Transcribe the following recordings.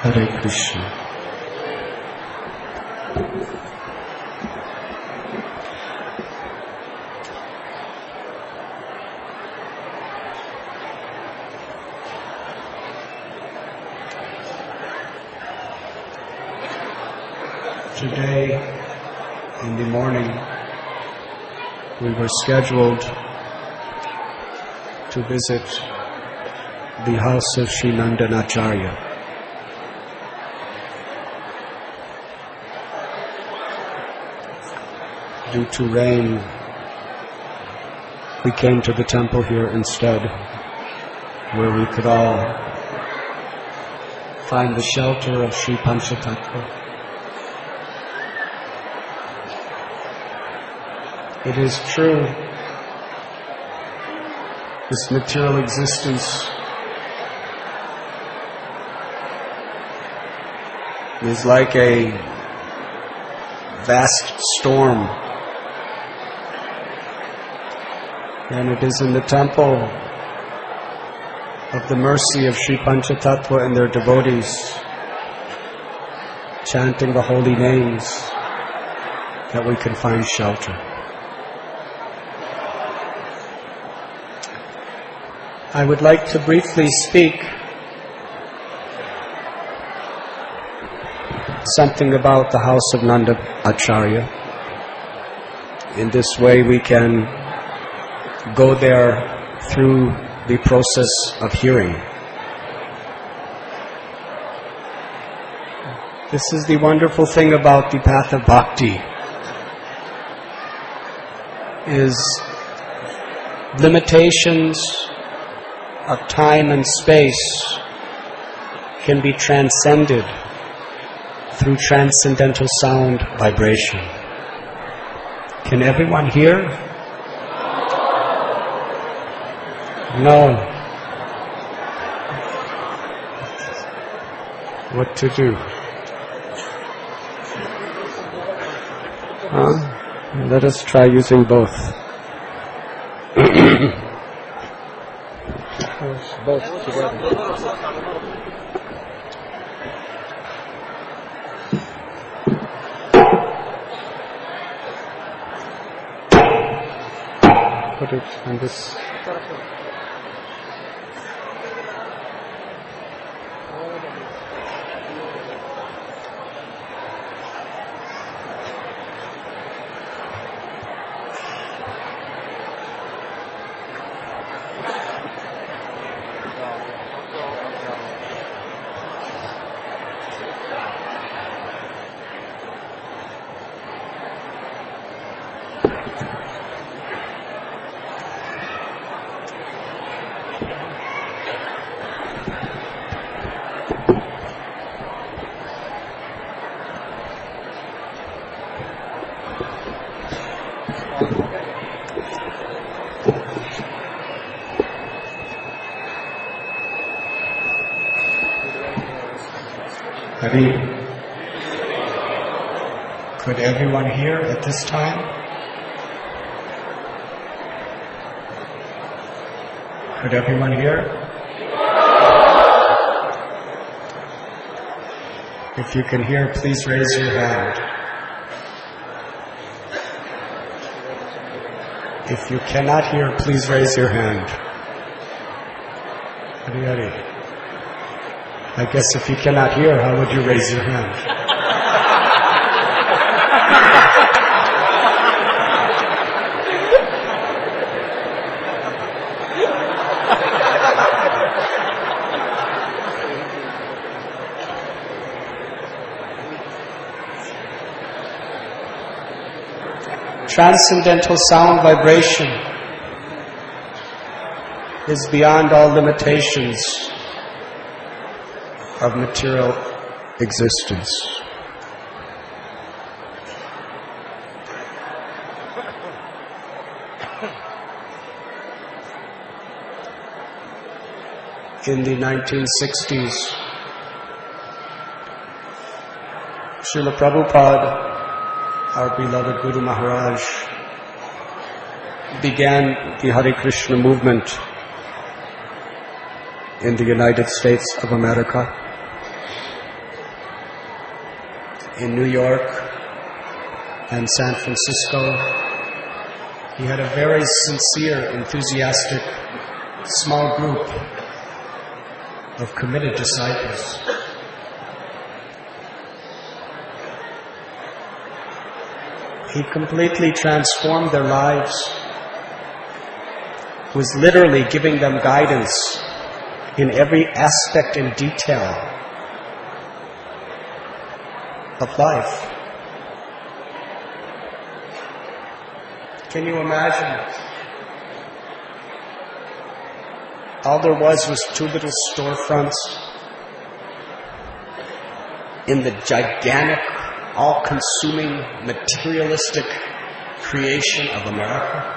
Hare Krishna. Today, in the morning, we were scheduled to visit the house of Sri Nandanacharya. Due to rain, we came to the temple here instead, where we could all find the shelter of Sri Panchatattva. It is true, this material existence is like a vast storm, and it is in the temple of the mercy of Sri Panchatattva and their devotees, chanting the holy names, that we can find shelter. I would like to briefly speak something about the house of Nanda Acharya. In this way we can go there through the process of hearing. This is the wonderful thing about the path of bhakti, is limitations of time and space can be transcended through transcendental sound vibration. Can everyone hear? No. What to do? Let us try using both. Both together. Put it on this. Could everyone hear at this time? Could everyone hear? If you can hear, please raise your hand. If you cannot hear, please raise your hand. Hari. I guess if you cannot hear, how would you raise your hand? Transcendental sound vibration is beyond all limitations of material existence. In the 1960s, Srila Prabhupada, our beloved Guru Maharaj, began the Hare Krishna movement in the United States of America. in New York and San Francisco. He had a very sincere, enthusiastic, small group of committed disciples. He completely transformed their lives, was literally giving them guidance in every aspect and detail of life. Can you imagine? All there was two little storefronts in the gigantic, all-consuming, materialistic creation of America.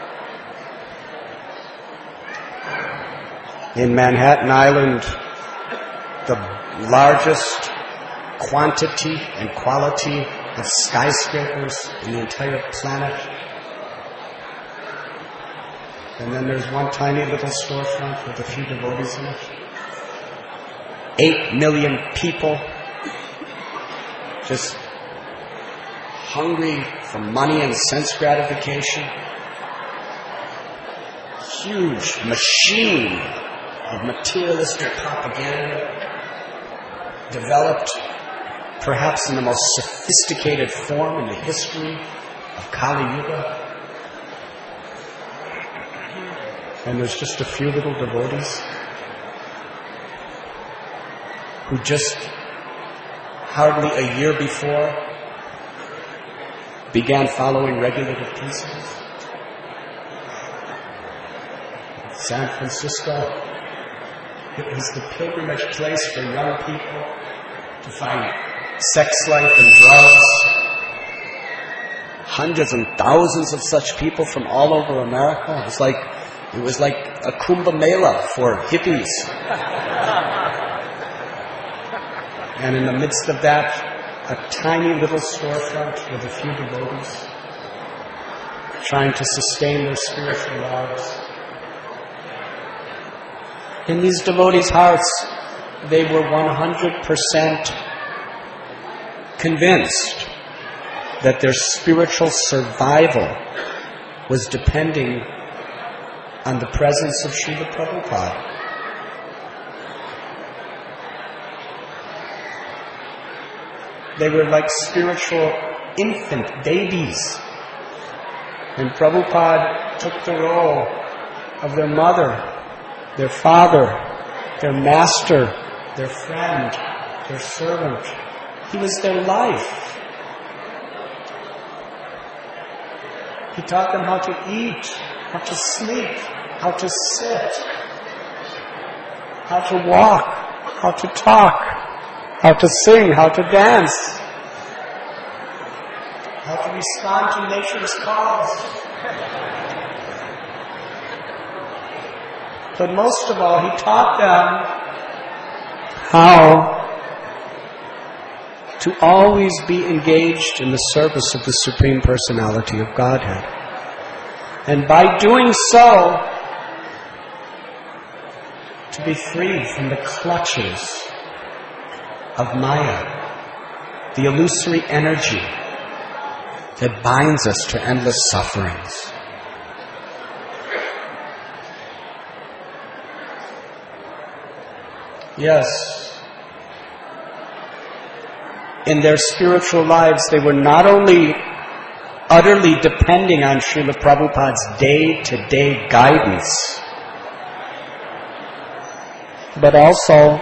In Manhattan Island, the largest quantity and quality of skyscrapers in the entire planet. And then there's one tiny little storefront with a few devotees in it. 8 million people just hungry for money and sense gratification. Huge machine of materialistic propaganda developed perhaps in the most sophisticated form in the history of Kali Yuga. And there's just a few little devotees who just hardly a year before began following regulated principles. San Francisco, it was the pilgrimage place for young people to find sex life and drugs. Hundreds and thousands of such people from all over America. It was like a Kumbh Mela for hippies. And in the midst of that, a tiny little storefront with a few devotees trying to sustain their spiritual lives. In these devotees' hearts, they were 100% convinced that their spiritual survival was depending on the presence of Srila Prabhupada. They were like spiritual infant babies. And Prabhupada took the role of their mother, their father, their master, their friend, their servant. He was their life. He taught them how to eat, how to sleep, how to sit, how to walk, how to talk, how to sing, how to dance, how to respond to nature's calls. But most of all, he taught them how to always be engaged in the service of the Supreme Personality of Godhead. And by doing so, to be freed from the clutches of Maya, the illusory energy that binds us to endless sufferings. Yes, in their spiritual lives, they were not only utterly depending on Srila Prabhupada's day-to-day guidance, but also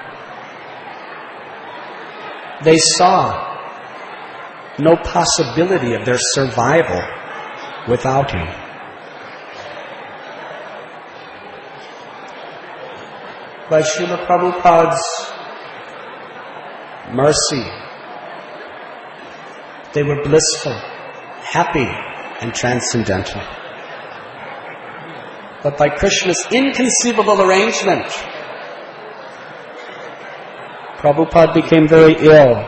they saw no possibility of their survival without him. By Srila Prabhupada's mercy, they were blissful, happy, and transcendental. But by Krishna's inconceivable arrangement, Prabhupada became very ill.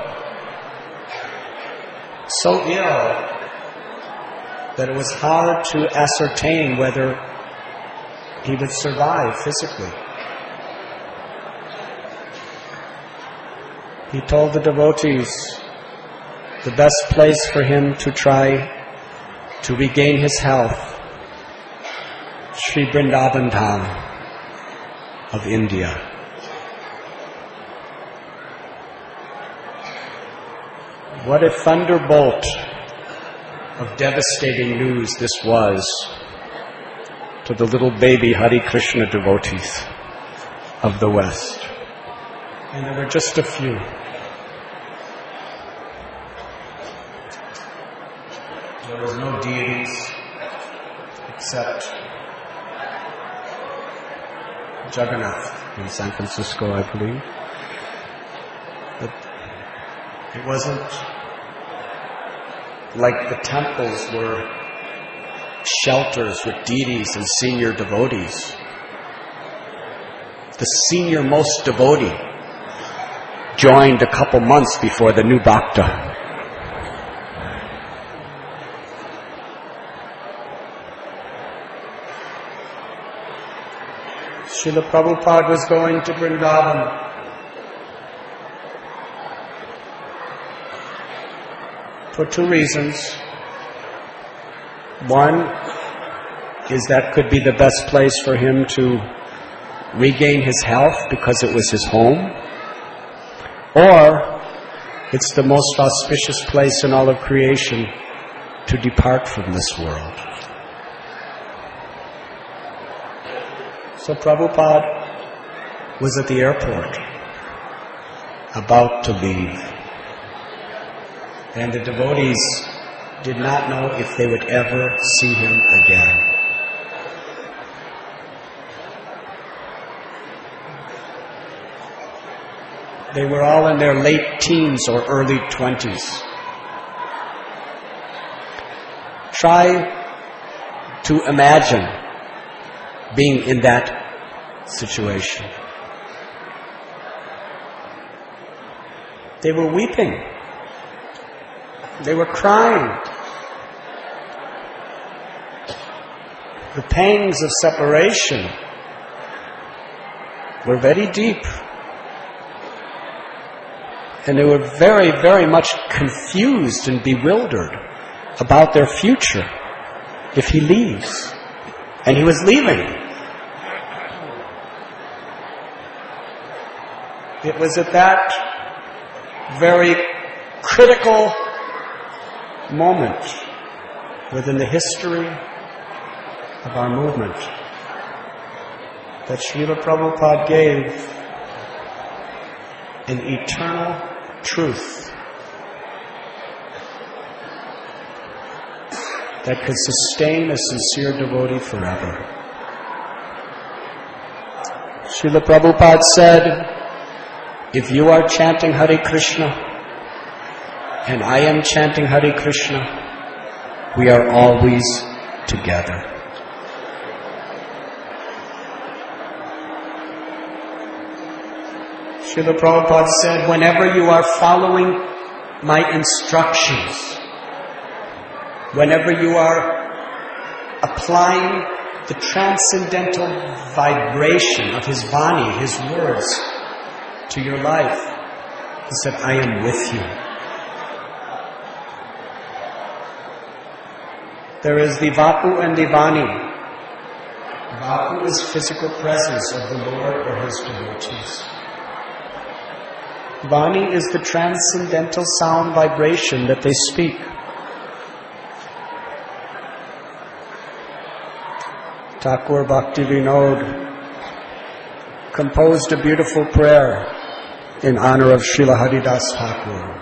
So ill that it was hard to ascertain whether he would survive physically. He told the devotees, the best place for him to try to regain his health, Sri Vrindavan Dham of India. What a thunderbolt of devastating news this was to the little baby Hare Krishna devotees of the West. And there were just a few. There was no deities except Jagannath in San Francisco, I believe. But it wasn't like the temples were shelters with deities and senior devotees. The senior most devotee joined a couple months before the new bhakta. Srila Prabhupada was going to Vrindavan. For two reasons. One is that could be the best place for him to regain his health because it was his home. Or it's the most auspicious place in all of creation to depart from this world. So Prabhupada was at the airport, about to leave. And the devotees did not know if they would ever see him again. They were all in their late teens or early 20s. Try to imagine being in that situation. They were weeping. They were crying. The pangs of separation were very deep. And they were very, very much confused and bewildered about their future if he leaves. And he was leaving. It was at that very critical moment within the history of our movement that Srila Prabhupada gave an eternal truth that could sustain a sincere devotee forever. Srila Prabhupada said, if you are chanting Hare Krishna and I am chanting Hare Krishna, we are always together. Srila Prabhupada said, whenever you are following my instructions, whenever you are applying the transcendental vibration of his Vani, his words, to your life, he said, I am with you. There is the Vapu and the Vani. Vapu is physical presence of the Lord or his devotees. Vani is the transcendental sound vibration that they speak. Thakur Bhakti Vinod composed a beautiful prayer in honor of Srila Haridas Thakur.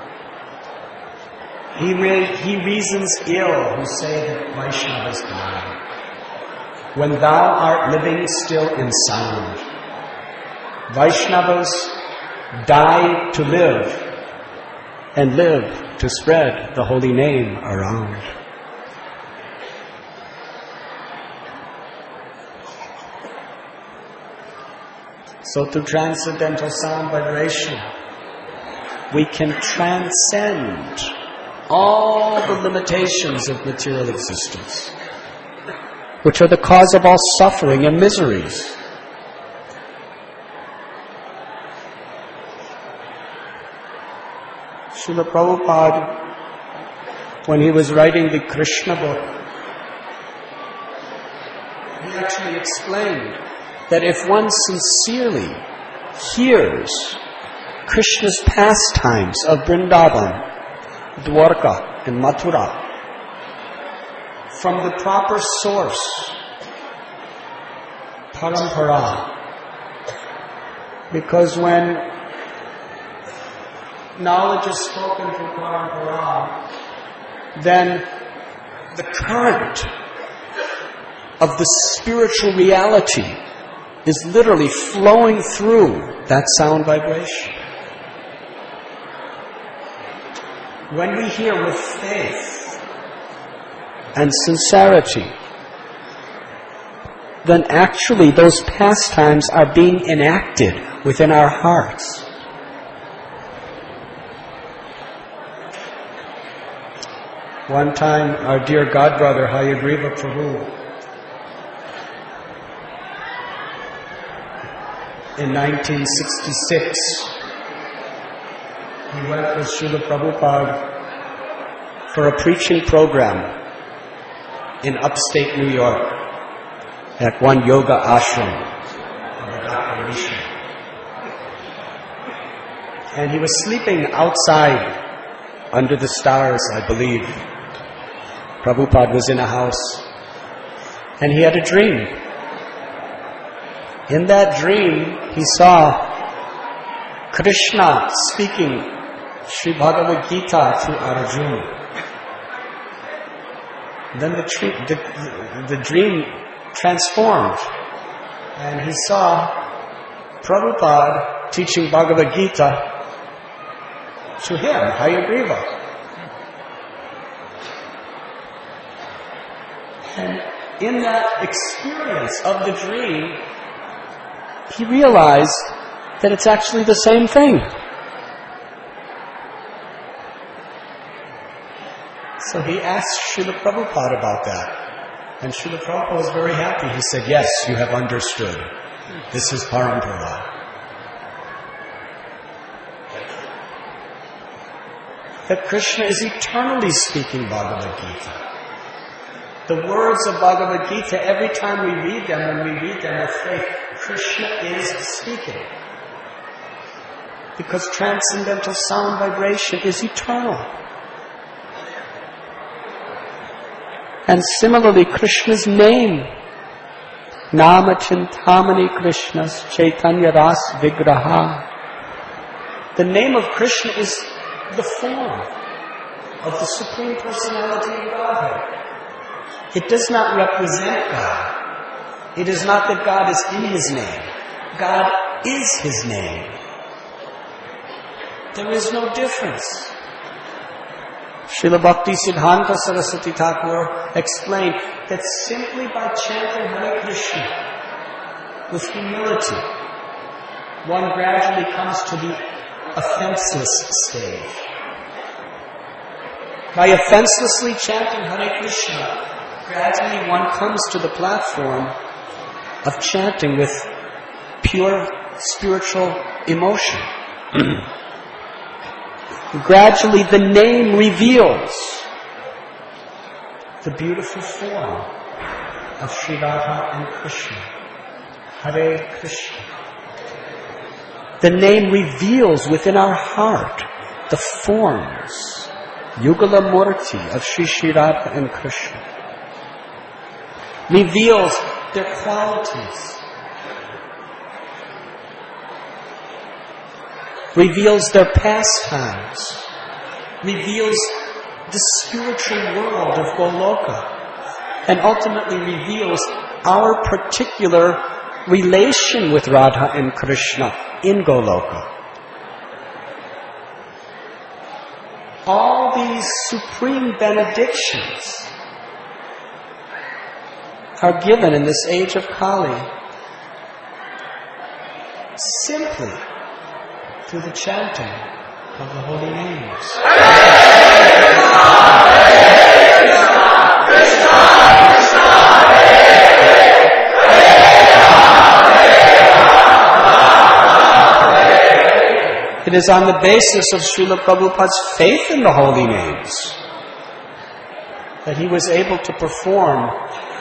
He reasons ill who say that Vaishnavas die. When thou art living still in sound, Vaishnavas die to live and live to spread the holy name around. So through transcendental sound vibration, we can transcend all the limitations of material existence, which are the cause of all suffering and miseries. Srila Prabhupada when he was writing the Krishna book, he actually explained that if one sincerely hears Krishna's pastimes of Vrindavan, Dwarka and Mathura from the proper source, parampara, because when knowledge is spoken through parampara, then the current of the spiritual reality is literally flowing through that sound vibration. When we hear with faith and sincerity, then actually those pastimes are being enacted within our hearts. One time, our dear godbrother, Hayagriva Prabhu, in 1966, he went with Srila Prabhupada for a preaching program in upstate New York at one yoga ashram of Dr. Rishi. And he was sleeping outside under the stars, I believe. Prabhupada was in a house, and he had a dream. In that dream, he saw Krishna speaking Sri Bhagavad Gita to Arjuna. Then the dream transformed, and he saw Prabhupada teaching Bhagavad Gita to him, Hayagriva. And in that experience of the dream, he realized that it's actually the same thing. So he asked Srila Prabhupada about that. And Srila Prabhupada was very happy. He said, yes, you have understood. This is parampara. That Krishna is eternally speaking Bhagavad Gita. The words of Bhagavad Gita, every time we read them, when we read them with faith, Krishna is speaking. Because transcendental sound vibration is eternal. And similarly, Krishna's name, Nama Chintamani Krishna's Chaitanya Ras Vigraha. The name of Krishna is the form of the Supreme Personality of Godhead. It does not represent God. It is not that God is in His name. God is His name. There is no difference. Srila Bhakti Siddhanta Saraswati Thakur explained that simply by chanting Hare Krishna with humility, one gradually comes to the offenseless stage. By offenselessly chanting Hare Krishna, gradually one comes to the platform of chanting with pure spiritual emotion. Gradually the name reveals the beautiful form of Sri Radha and Krishna. Hare Krishna. The name reveals within our heart the forms, Yugala Murti, of Sri Radha and Krishna. Reveals their qualities. Reveals their pastimes. Reveals the spiritual world of Goloka. And ultimately reveals our particular relation with Radha and Krishna in Goloka. All these supreme benedictions are given in this age of Kali simply through the chanting of the holy names. It is on the basis of Srila Prabhupada's faith in the holy names that he was able to perform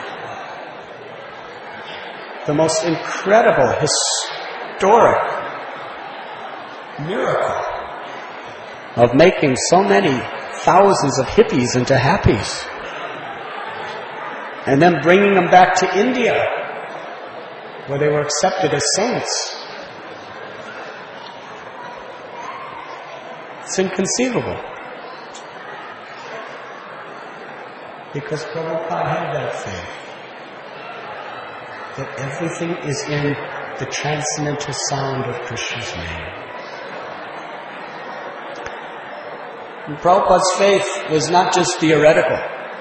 the most incredible, historic miracle of making so many thousands of hippies into happies, and then bringing them back to India, where they were accepted as saints. It's inconceivable. Because Prabhupada had that faith, that everything is in the transcendental sound of Krishna's name. And Prabhupada's faith was not just theoretical.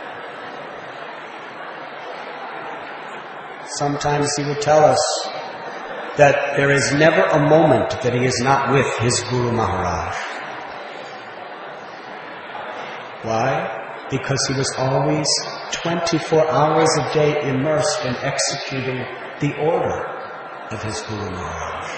Sometimes he would tell us that there is never a moment that he is not with his Guru Maharaj. Why? Because he was always 24 hours a day immersed in executing the order of his Guru Maharaj.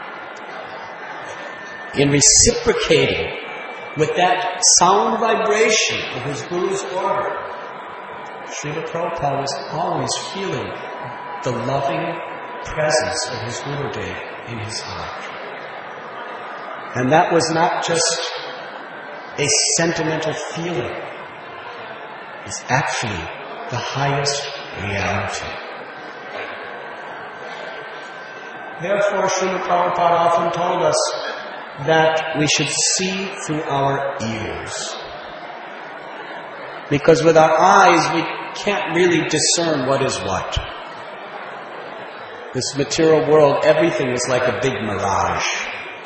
In reciprocating with that sound vibration of his Guru's order, Srila Prabhupada was always feeling the loving presence of his Gurudev in his heart. And that was not just a sentimental feeling. It's actually the highest reality. Therefore, Srila Prabhupada often told us that we should see through our ears. Because with our eyes, we can't really discern what is what. This material world, everything is like a big mirage.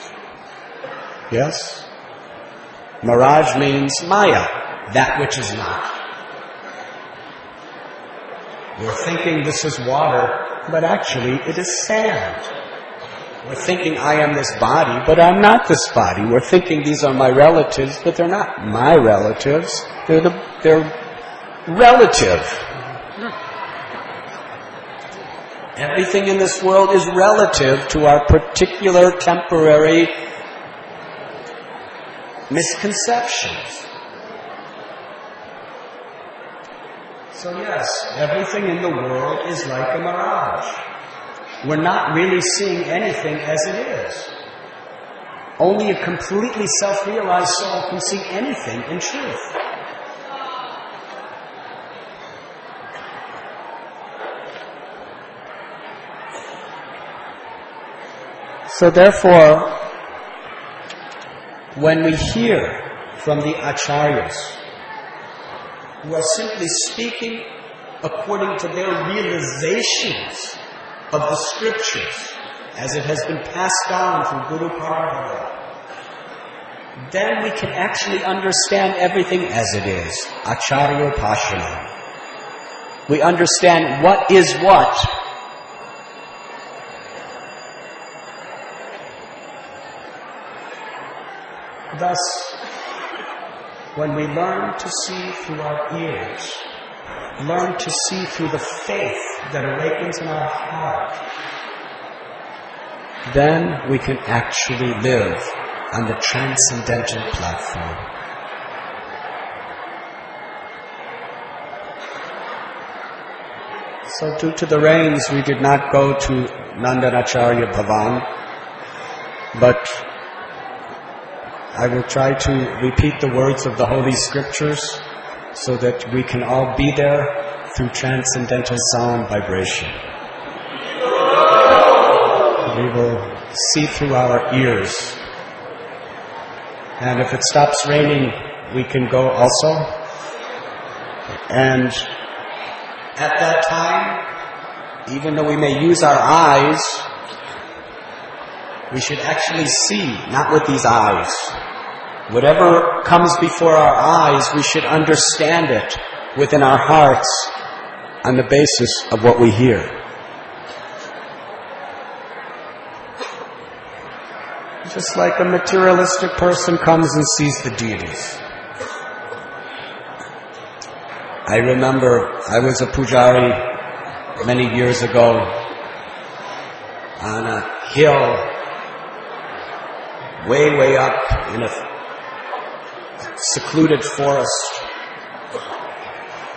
Yes? Mirage means Maya, that which is not. We're thinking this is water, but actually it is sand. We're thinking I am this body, but I'm not this body. We're thinking these are my relatives, but they're not my relatives. They're relative. Everything in this world is relative to our particular temporary misconceptions. So yes, everything in the world is like a mirage. We're not really seeing anything as it is. Only a completely self-realized soul can see anything in truth. So therefore, when we hear from the acharyas, who are simply speaking according to their realizations of the scriptures, as it has been passed down through Guru Parampara, then we can actually understand everything as it is. Acharya Upasana. We understand what is what. Thus, when we learn to see through our ears, learn to see through the faith that awakens in our heart, then we can actually live on the transcendental platform. So due to the rains, we did not go to Nandanacharya Bhavan, but I will try to repeat the words of the Holy Scriptures so that we can all be there through transcendental sound vibration. We will see through our ears. And if it stops raining, we can go also. And at that time, even though we may use our eyes, we should actually see, not with these eyes. Whatever comes before our eyes, we should understand it within our hearts on the basis of what we hear. Just like a materialistic person comes and sees the deities. I remember I was a pujari many years ago on a hill way up in a secluded forest.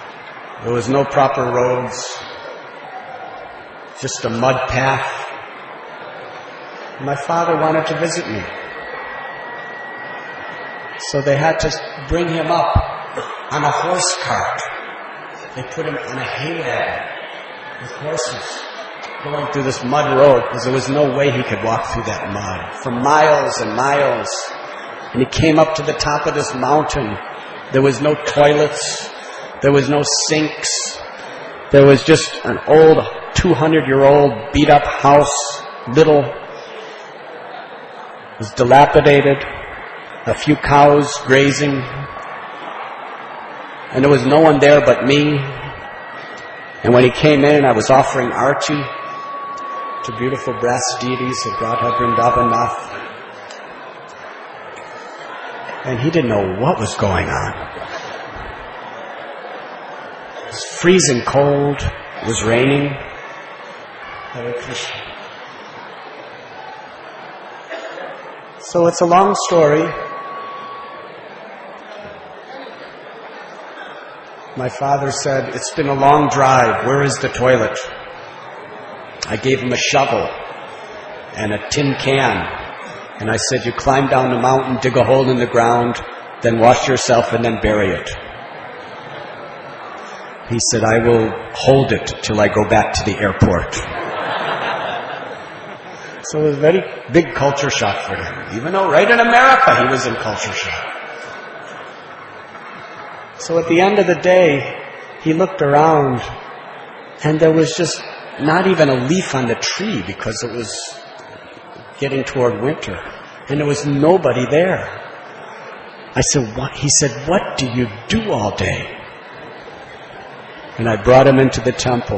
There was no proper roads, just a mud path. My father wanted to visit me. So they had to bring him up on a horse cart. They put him on a hay wagon with horses going through this mud road because there was no way he could walk through that mud for miles and miles. And he came up to the top of this mountain. There was no toilets. There was no sinks. There was just an old 200-year-old beat-up house, little. It was dilapidated. A few cows grazing. And there was no one there but me. And when he came in, I was offering arti to beautiful brass deities of Radha Vrindavanath. And he didn't know what was going on. It was freezing cold. It was raining. Hare Krishna. So it's a long story. My father said, "It's been a long drive. Where is the toilet?" I gave him a shovel and a tin can. And I said, "You climb down the mountain, dig a hole in the ground, then wash yourself and then bury it." He said, "I will hold it till I go back to the airport." So it was a very big culture shock for him. Even though right in America he was in culture shock. So at the end of the day, he looked around and there was just not even a leaf on the tree because it was getting toward winter. And there was nobody there. I said, "What?" He said, "What do you do all day?" And I brought him into the temple.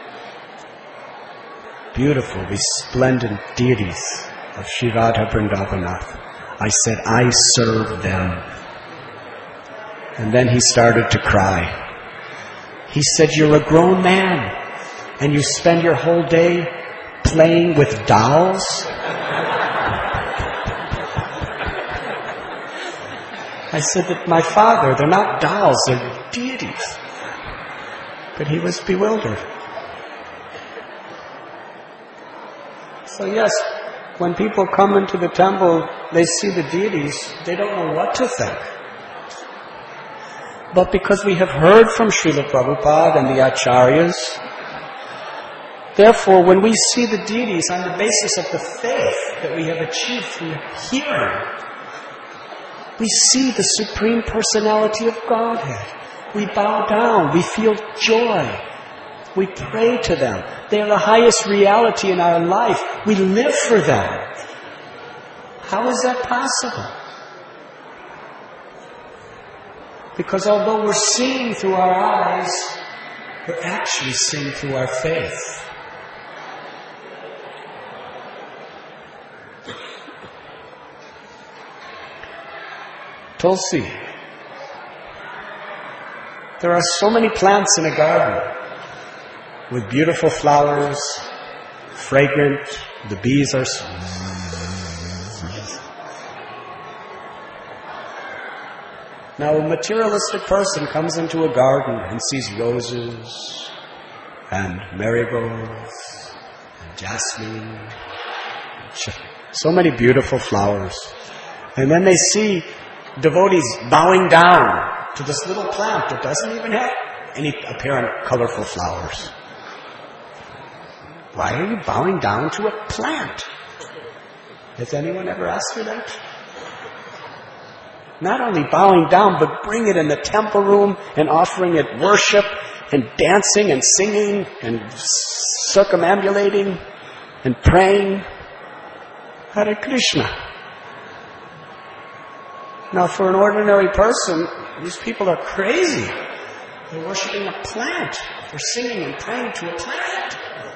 Beautiful, resplendent deities of Sri Radha Vrindavanath. I said, "I serve them." And then he started to cry. He said, "You're a grown man and you spend your whole day playing with dolls?" I said that my father, they're not dolls, they're deities. But he was bewildered. So yes, when people come into the temple, they see the deities, they don't know what to think. But because we have heard from Srila Prabhupada and the Acharyas, therefore when we see the deities on the basis of the faith that we have achieved through hearing, we see the Supreme Personality of Godhead. We bow down, we feel joy. We pray to them. They are the highest reality in our life. We live for them. How is that possible? Because although we're seeing through our eyes, we're actually seeing through our faith. Tulsi. There are so many plants in a garden with beautiful flowers, fragrant, the bees are... Now a materialistic person comes into a garden and sees roses and marigolds and jasmine, so many beautiful flowers. And then they see devotees bowing down to this little plant that doesn't even have any apparent colorful flowers. Why are you bowing down to a plant? Has anyone ever asked you that? Not only bowing down, but bring it in the temple room and offering it worship and dancing and singing and circumambulating and praying. Hare Krishna. Now for an ordinary person, these people are crazy. They're worshiping a plant. They're singing and praying to a plant.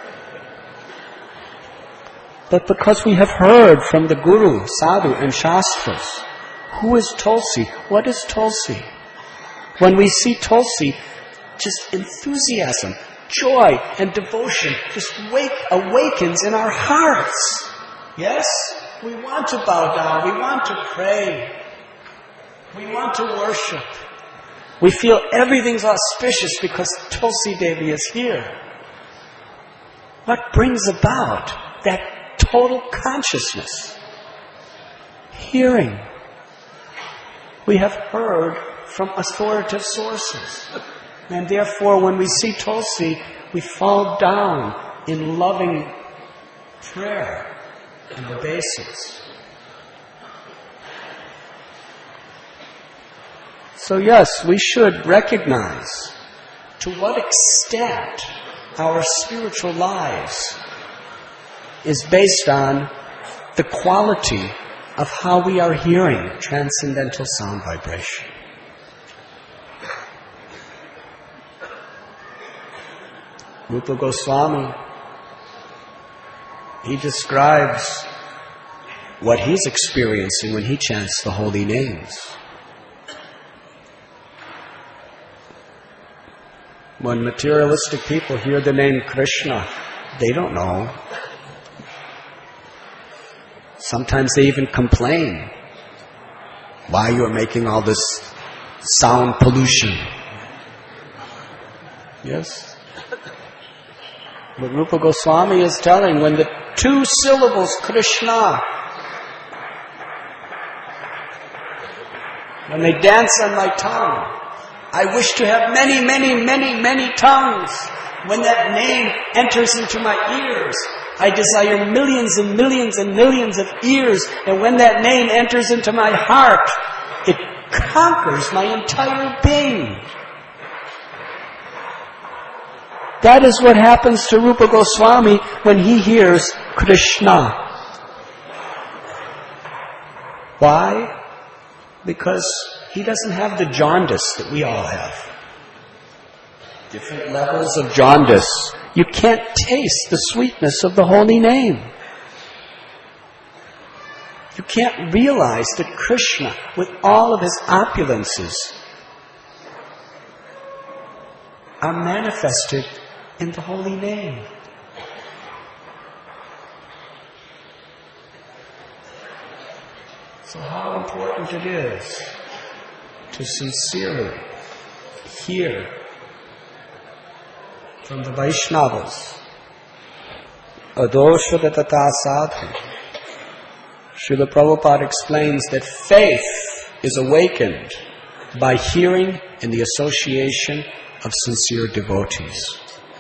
But because we have heard from the Guru, Sadhu and Shastras, who is Tulsi? What is Tulsi? When we see Tulsi, just enthusiasm, joy, and devotion just awakens in our hearts. Yes? We want to bow down. We want to pray. We want to worship. We feel everything's auspicious because Tulsi Devi is here. What brings about that total consciousness? Hearing. We have heard from authoritative sources. And therefore, when we see Tulsi, we fall down in loving prayer and obeisance. So yes, we should recognize to what extent our spiritual lives is based on the quality of how we are hearing transcendental sound vibration. Rupa Goswami, he describes what he's experiencing when he chants the holy names. When materialistic people hear the name Krishna, they don't know. Sometimes they even complain. Why you are making all this sound pollution? Yes? But Rupa Goswami is telling, when the two syllables Krishna, when they dance on my tongue, I wish to have many, many, many, many tongues. When that name enters into my ears, I desire millions and millions and millions of ears. And when that name enters into my heart, it conquers my entire being. That is what happens to Rupa Goswami when he hears Krishna. Why? Because he doesn't have the jaundice that we all have. Different levels of jaundice. You can't taste the sweetness of the holy name. You can't realize that Krishna, with all of his opulences, are manifested in the holy name. So how important it is to sincerely hear from the Vaishnavas, Adosha Tata Sadhu. Srila Prabhupada explains that faith is awakened by hearing in the association of sincere devotees.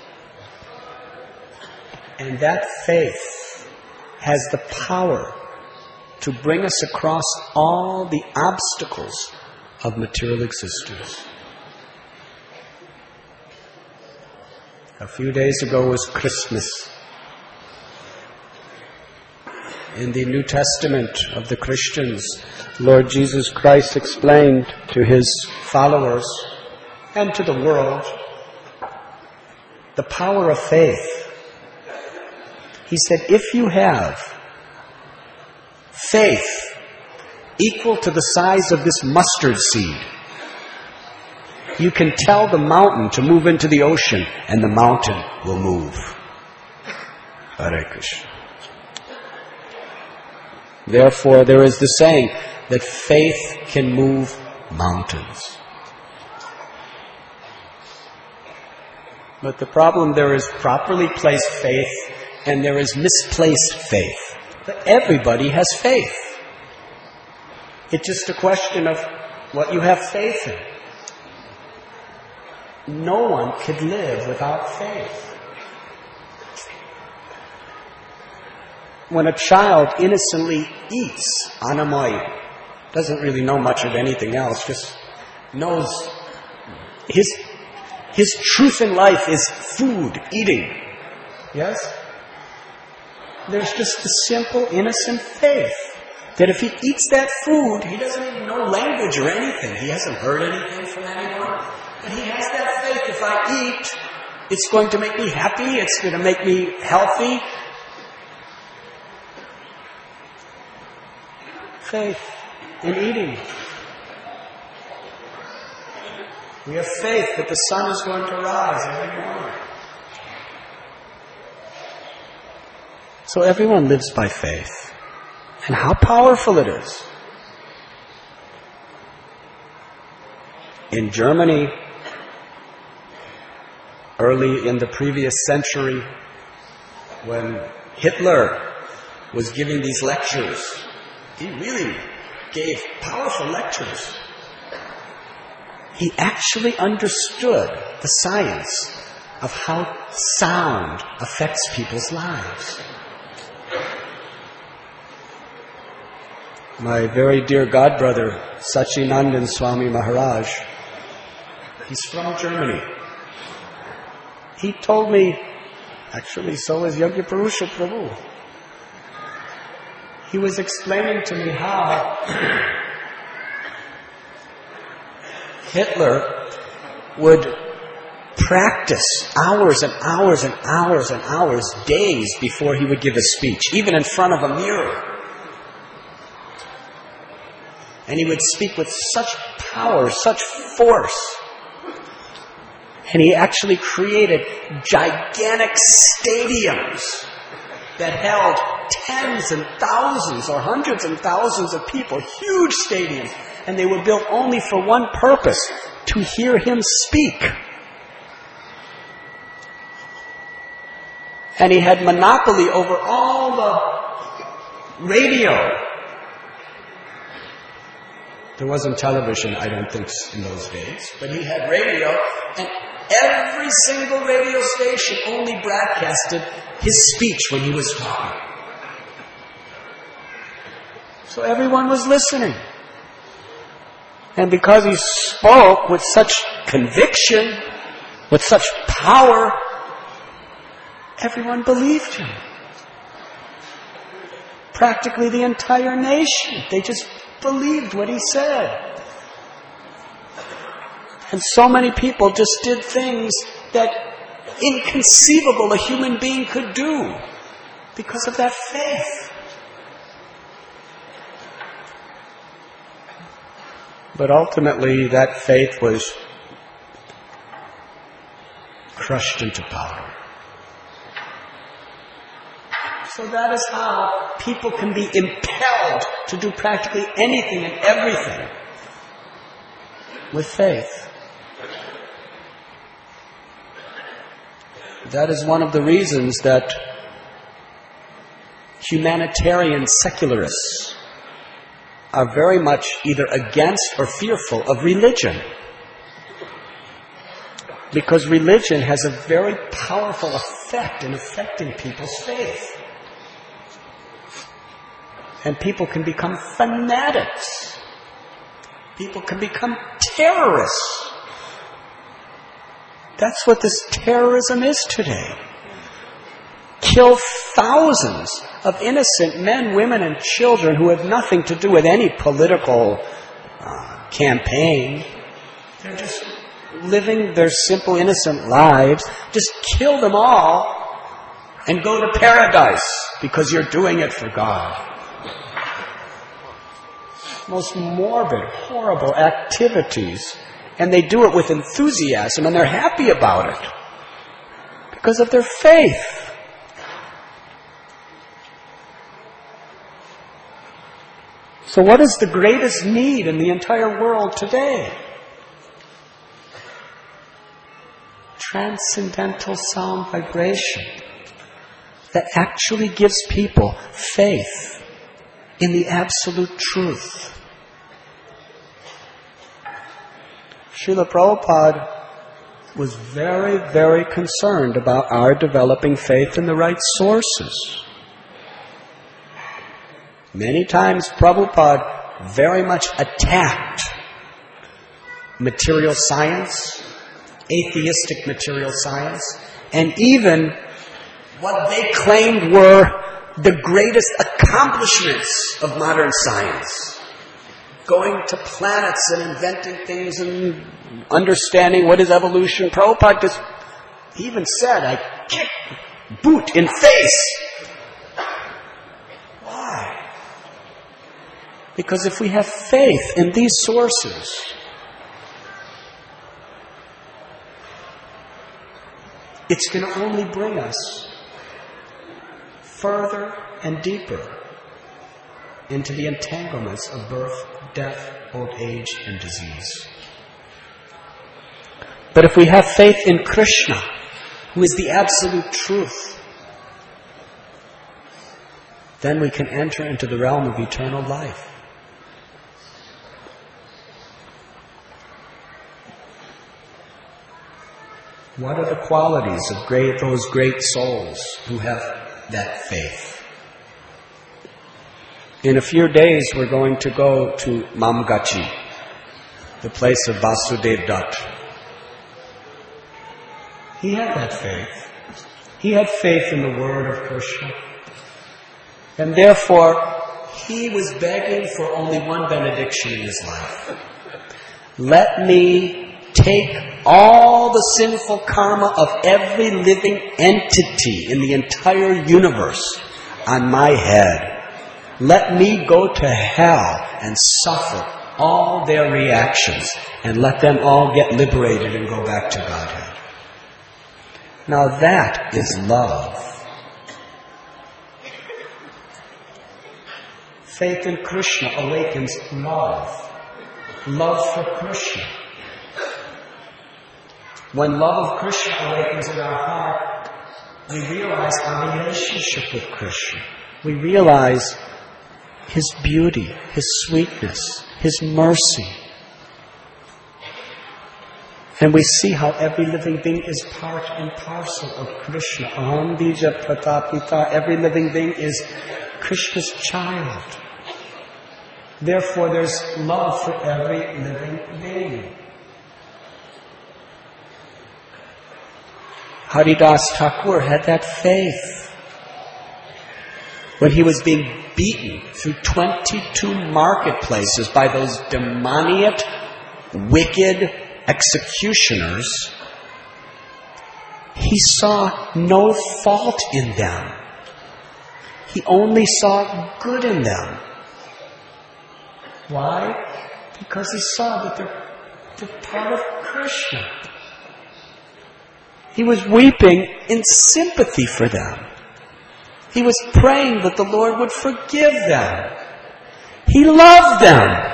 And that faith has the power to bring us across all the obstacles of material existence. A few days ago was Christmas. In the New Testament of the Christians, Lord Jesus Christ explained to his followers and to the world the power of faith. He said, if you have faith equal to the size of this mustard seed, you can tell the mountain to move into the ocean, and the mountain will move. Hare Krishna. Therefore, there is the saying that faith can move mountains. But the problem, there is properly placed faith and there is misplaced faith. But everybody has faith. It's just a question of what you have faith in. No one could live without faith. When a child innocently eats annamaya, doesn't really know much of anything else, just knows his truth in life is food, eating. Yes? There's just the simple, innocent faith that if he eats that food, he doesn't even know language or anything. He hasn't heard anything from anyone. But he has that faith. If I eat, it's going to make me happy. It's going to make me healthy. Faith in eating. We have faith that the sun is going to rise every morning. So everyone lives by faith. And how powerful it is. In Germany, early in the previous century, when Hitler was giving these lectures, he really gave powerful lectures. He actually understood the science of how sound affects people's lives. My very dear godbrother, Sachinandan Swami Maharaj, he's from Germany. He told me, actually so is Yajnaparusha Prabhu. He was explaining to me how Hitler would practice hours and hours and hours and hours, days before he would give a speech, even in front of a mirror. And he would speak with such power, such force. And he actually created gigantic stadiums that held tens and thousands or hundreds and thousands of people, huge stadiums. And they were built only for one purpose, to hear him speak. And he had monopoly over all the radio. There wasn't television, I don't think, in those days. But he had radio, and every single radio station only broadcasted his speech when he was talking. So everyone was listening. And because he spoke with such conviction, with such power, everyone believed him. Practically the entire nation. They just believed what he said. And so many people just did things that inconceivable a human being could do because of that faith. But ultimately, that faith was crushed into powder. So that is how people can be impelled to do practically anything and everything with faith. That is one of the reasons that humanitarian secularists are very much either against or fearful of religion. Because religion has a very powerful effect in affecting people's faith. And people can become fanatics. People can become terrorists. That's what this terrorism is today. Kill thousands of innocent men, women, and children who have nothing to do with any political campaign. They're just living their simple, innocent lives. Just kill them all and go to paradise because you're doing it for God. Most morbid, horrible activities. And they do it with enthusiasm and they're happy about it because of their faith. So what is the greatest need in the entire world today? Transcendental sound vibration that actually gives people faith in the absolute truth. Srila Prabhupada was very, very concerned about our developing faith in the right sources. Many times Prabhupada very much attacked material science, atheistic material science, and even what they claimed were the greatest accomplishments of modern science. Going to planets and inventing things and understanding what is evolution. Prabhupada just even said, I kick boot in face. Why? Because if we have faith in these sources, it's going to only bring us further and deeper into the entanglements of birth, death, old age, and disease. But if we have faith in Krishna, who is the absolute truth, then we can enter into the realm of eternal life. What are the qualities of those great souls who have that faith? In a few days, we're going to go to Mamgachi, the place of Vasudev Dutt. He had that faith. He had faith in the word of Krishna. And therefore, he was begging for only one benediction in his life. Let me take all the sinful karma of every living entity in the entire universe on my head. Let me go to hell and suffer all their reactions and let them all get liberated and go back to Godhead. Now that is love. Faith in Krishna awakens love. Love for Krishna. When love of Krishna awakens in our heart, we realize our relationship with Krishna. We realize His beauty, His sweetness, His mercy. And we see how every living being is part and parcel of Krishna. Aham bija pratapita. Every living being is Krishna's child. Therefore, there's love for every living being. Haridas Thakur had that faith. When he was being beaten through 22 marketplaces by those demoniac, wicked executioners, he saw no fault in them. He only saw good in them. Why? Because he saw that they're part of Krishna. He was weeping in sympathy for them. He was praying that the Lord would forgive them. He loved them.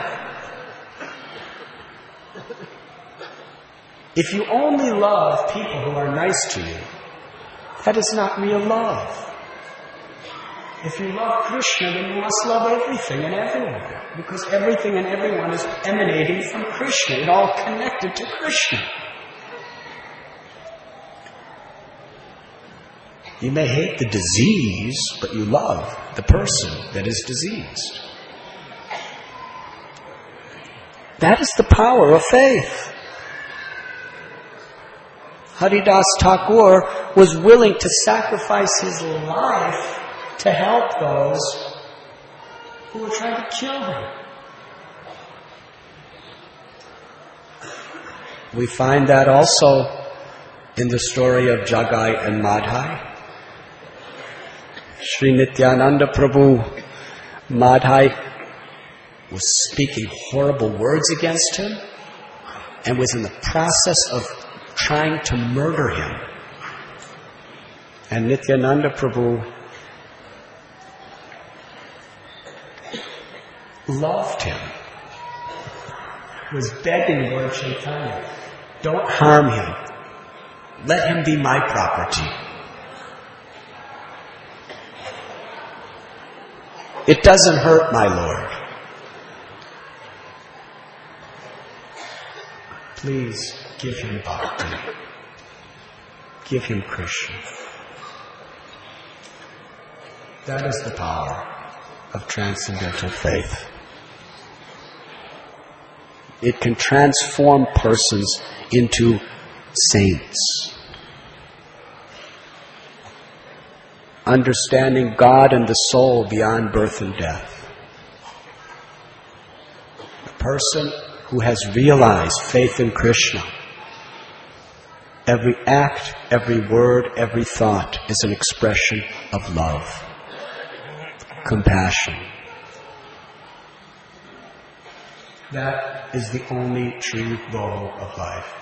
If you only love people who are nice to you, that is not real love. If you love Krishna, then you must love everything and everyone. Because everything and everyone is emanating from Krishna. It's all connected to Krishna. You may hate the disease, but you love the person that is diseased. That is the power of faith. Haridas Thakur was willing to sacrifice his life to help those who were trying to kill him. We find that also in the story of Jagai and Madhai. Sri Nityananda Prabhu, Madhai was speaking horrible words against him and was in the process of trying to murder him. And Nityananda Prabhu loved him, was begging Lord Chaitanya, don't harm him. Let him be my property. It doesn't hurt, my Lord. Please give him bhakti. Give him Krishna. That is the power of transcendental faith. It can transform persons into saints. Understanding God and the soul beyond birth and death. A person who has realized faith in Krishna, every act, every word, every thought is an expression of love, compassion. That is the only true goal of life.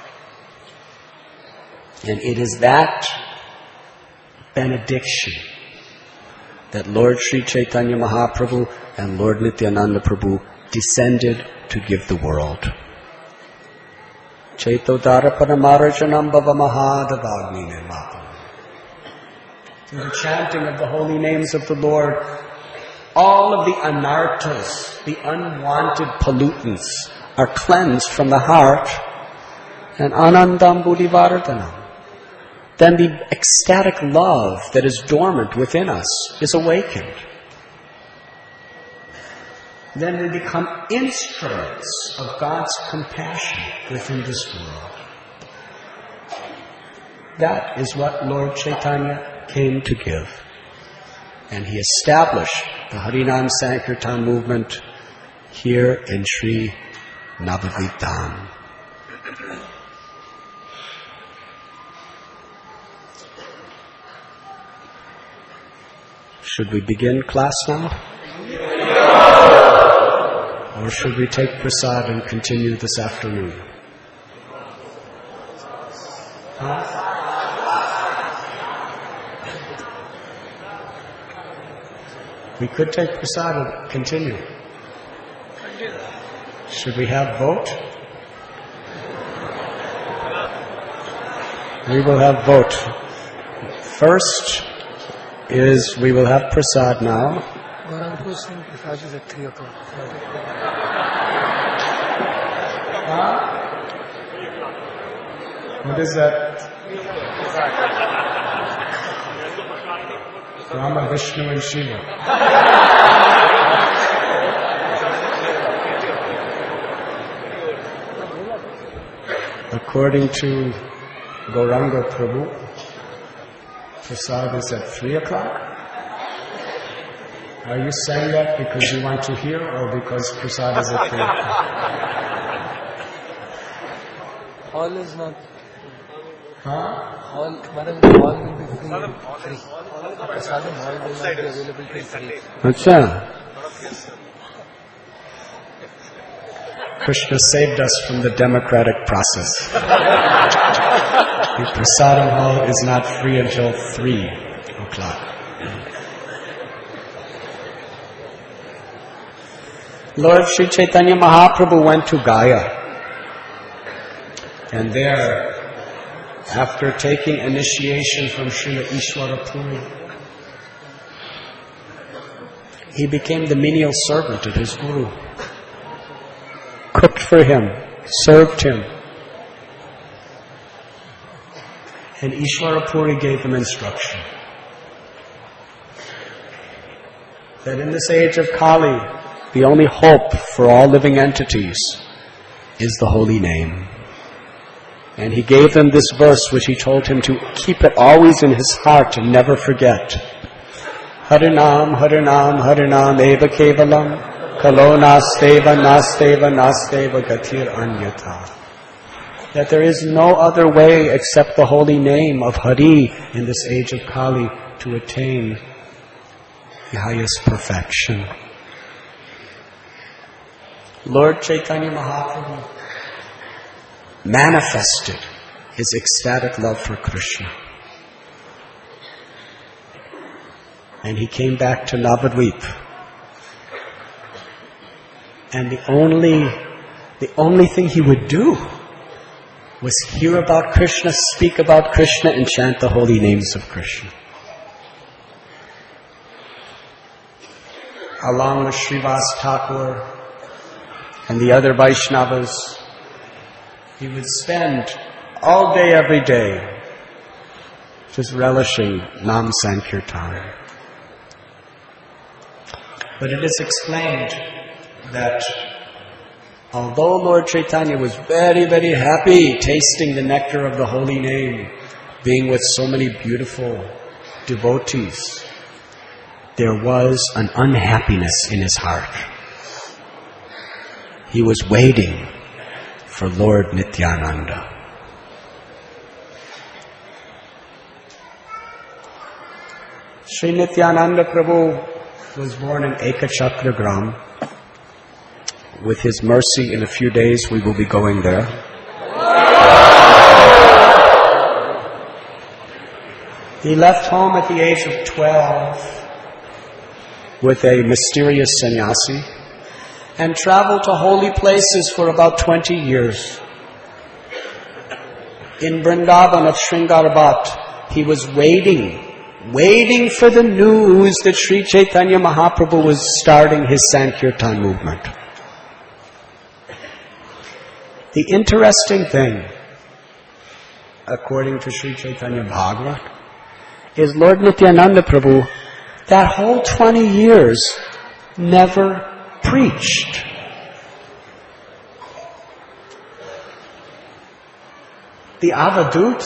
And it is that benediction that Lord Sri Chaitanya Mahaprabhu and Lord Nityananda Prabhu descended to give the world. Chaitodara Paramarajanam Bhava Mahadavagni Nirmapam. Through the chanting of the holy names of the Lord, all of the anarthas, the unwanted pollutants, are cleansed from the heart, and anandam buddhivardhanam. Then the ecstatic love that is dormant within us is awakened. Then we become instruments of God's compassion within this world. That is what Lord Chaitanya came to give. And he established the Harinam Sankirtan movement here in Sri Navadvip Dham. Should we begin class now? Or should we take prasad and continue this afternoon? We could take prasad and continue. Should we have vote? We will have vote. First is we will have prasad now. Prasad is at 3 o'clock. What is that? Rama, Vishnu and Shiva. According to Gauranga Prabhu, prasad is at 3 o'clock. Are you saying that because you want to hear or because prasad is at 3 o'clock? Hall is not. Hall will be free. Prasad and hall will not be available till 3. Acha. Krishna saved us from the democratic process. The prasadam hall is not free until 3 o'clock. Lord Sri Chaitanya Mahaprabhu went to Gaya. And there, after taking initiation from Srila Ishwara Puri, he became the menial servant of his Guru. Cooked for him, served him. And Ishwara Puri gave him instruction that in this age of Kali, the only hope for all living entities is the holy name. And he gave them this verse which he told him to keep it always in his heart and never forget. Harinam, Harinam, Harinam, Eva Kevalam, Kalo Nasteva, Nasteva, Nasteva, Gatir Anyata. That there is no other way except the holy name of Hari in this age of Kali to attain the highest perfection. Lord Chaitanya Mahaprabhu manifested his ecstatic love for Krishna. And he came back to Navadvip. And the only thing he would do was hear about Krishna, speak about Krishna, and chant the holy names of Krishna. Along with Srivas Thakur and the other Vaishnavas, he would spend all day, every day, just relishing Nam Sankirtan. But it is explained that although Lord Chaitanya was very, very happy tasting the nectar of the holy name, being with so many beautiful devotees, there was an unhappiness in his heart. He was waiting for Lord Nityananda. Sri Nityananda Prabhu was born in Ekachakra Gram. With his mercy, in a few days we will be going there. He left home at the age of 12 with a mysterious sannyasi and traveled to holy places for about 20 years. in Vrindavan at Sringarbhat, he was waiting for the news that Sri Chaitanya Mahaprabhu was starting his Sankirtan movement. The interesting thing, according to Sri Chaitanya Bhagavat, is Lord Nityananda Prabhu, that whole 20 years, never preached. The Avadut,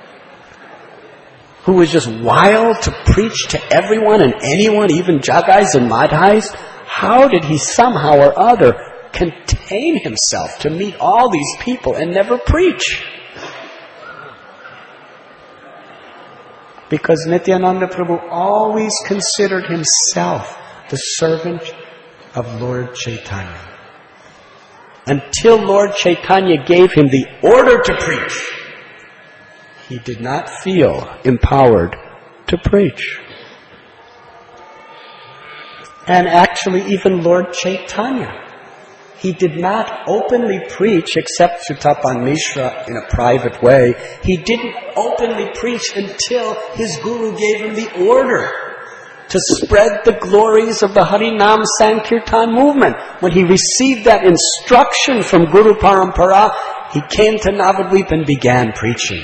who was just wild to preach to everyone and anyone, even Jagais and Madhais, how did he somehow or other contain himself to meet all these people and never preach? Because Nityananda Prabhu always considered himself the servant of Lord Chaitanya. Until Lord Chaitanya gave him the order to preach, he did not feel empowered to preach. And actually, even Lord Chaitanya, he did not openly preach except to Tapan Mishra in a private way. He didn't openly preach until his guru gave him the order to spread the glories of the Harinam Sankirtan movement. When he received that instruction from Guru Parampara, he came to Navadvip and began preaching.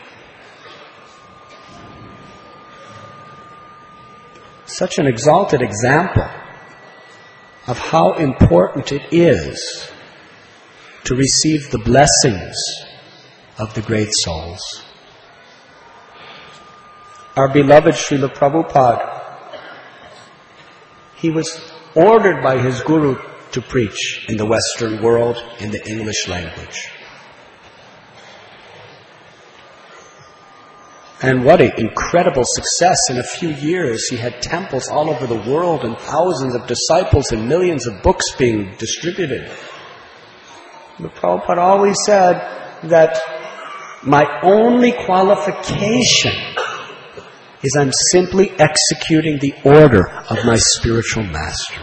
Such an exalted example of how important it is to receive the blessings of the great souls. Our beloved Srila Prabhupada, he was ordered by his guru to preach in the Western world in the English language. And what an incredible success. In a few years, he had temples all over the world and thousands of disciples and millions of books being distributed. But Prabhupada always said that my only qualification is I'm simply executing the order of my spiritual master.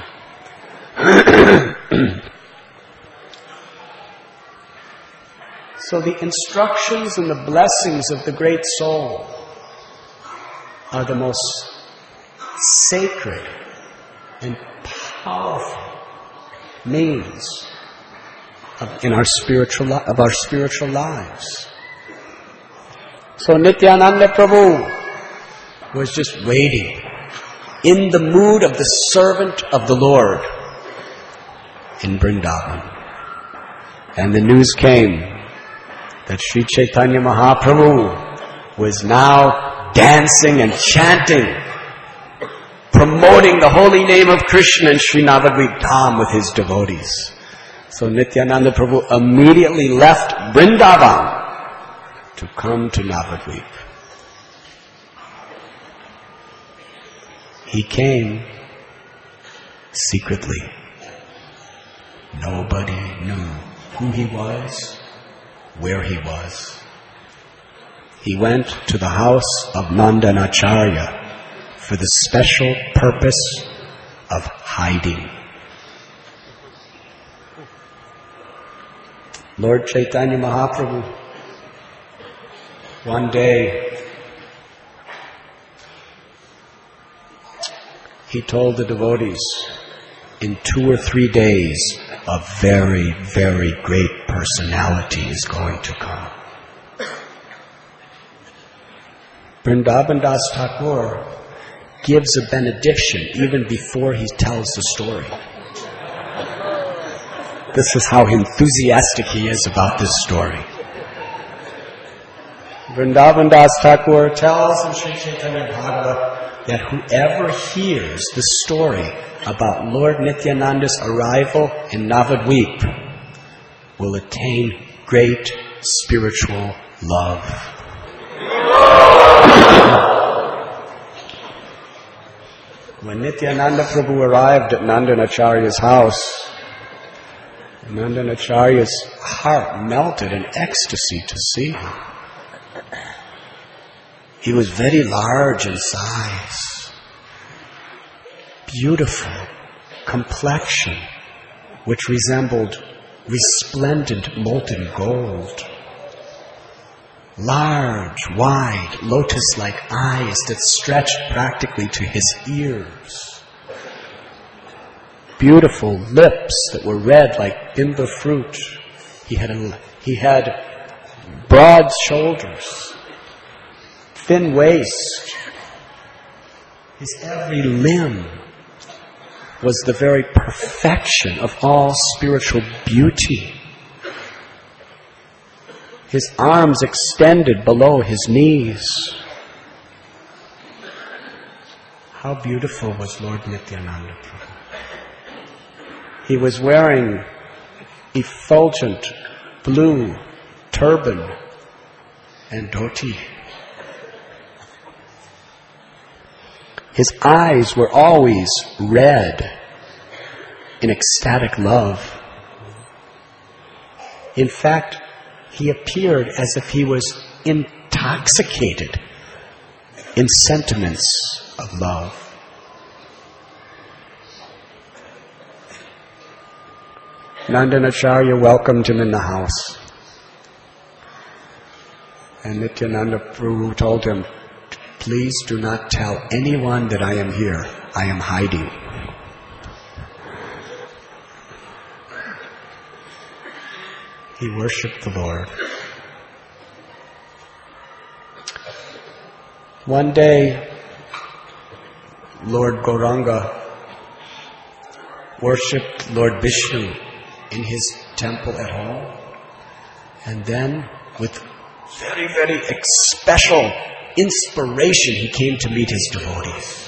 So the instructions and the blessings of the great soul are the most sacred and powerful means of our spiritual lives. So Nityananda Prabhu was just waiting in the mood of the servant of the Lord in Vrindavan. And the news came that Sri Chaitanya Mahaprabhu was now dancing and chanting, promoting the holy name of Krishna in Sri Navadvip Dham with his devotees. So Nityananda Prabhu immediately left Vrindavan to come to Navadvip. He came secretly. Nobody knew who he was, where he was. He went to the house of Nandanacharya for the special purpose of hiding. Lord Chaitanya Mahaprabhu, one day, he told the devotees, in 2 or 3 days, a very, very great personality is going to come. Vrindavan Das Thakur gives a benediction even before he tells the story. This is how enthusiastic he is about this story. Vrindavan Das Thakur tells in Sri Chaitanya Bhagavat that whoever hears the story about Lord Nityananda's arrival in Navadvip will attain great spiritual love. When Nityananda Prabhu arrived at Nandanacharya's house, Nandanacharya's heart melted in ecstasy to see him. He was very large in size, beautiful complexion, which resembled resplendent molten gold, large, wide, lotus-like eyes that stretched practically to his ears. Beautiful lips that were red like bimba fruit. He had broad shoulders, thin waist. His every limb was the very perfection of all spiritual beauty. His arms extended below his knees. How beautiful was Lord Nityananda Prabhu. He was wearing effulgent blue turban and dhoti. His eyes were always red in ecstatic love. In fact, he appeared as if he was intoxicated in sentiments of love. Nandanacharya welcomed him in the house. And Nityananda Prabhu told him, "Please do not tell anyone that I am here. I am hiding." He worshipped the Lord. One day, Lord Gauranga worshipped Lord Vishnu in his temple at home. And then, with very, very special inspiration, he came to meet his devotees.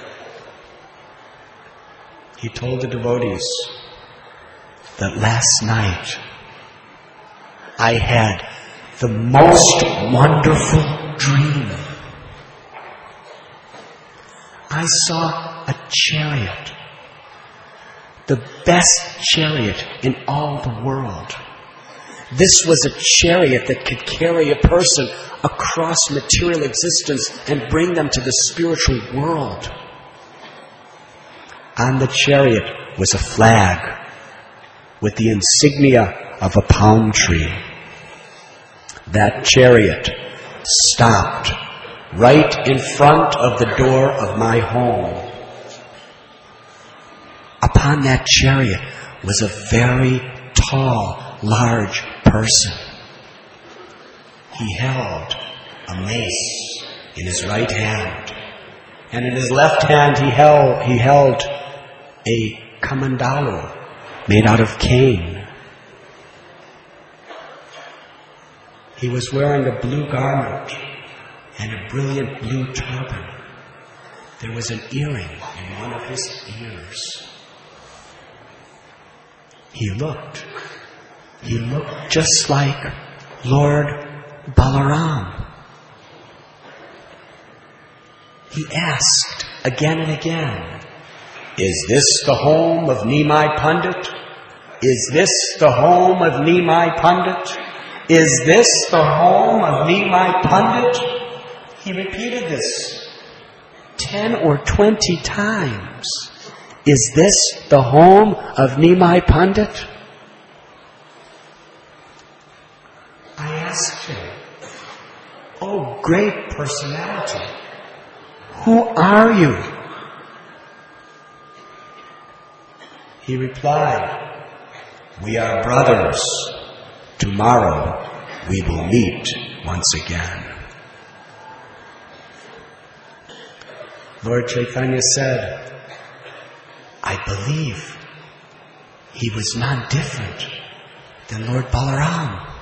He told the devotees that last night I had the most wonderful dream. I saw a chariot, the best chariot in all the world. This was a chariot that could carry a person across material existence and bring them to the spiritual world. On the chariot was a flag with the insignia of a palm tree. That chariot stopped right in front of the door of my home. Upon that chariot was a very tall, large person. He held a mace in his right hand, and in his left hand he held a kamandalu made out of cane. He was wearing a blue garment and a brilliant blue turban. There was an earring in one of his ears. He looked just like Lord Balaram. He asked again and again, "Is this the home of Nimai Pandit? Is this the home of Nimai Pandit? Is this the home of Nimai Pandit?" He repeated this 10 or 20 times. "Is this the home of Nimai Pandit?" I asked him, "Oh, great personality, who are you?" He replied, "We are brothers. Tomorrow we will meet once again." Lord Chaitanya said, "I believe he was not different than Lord Balaram."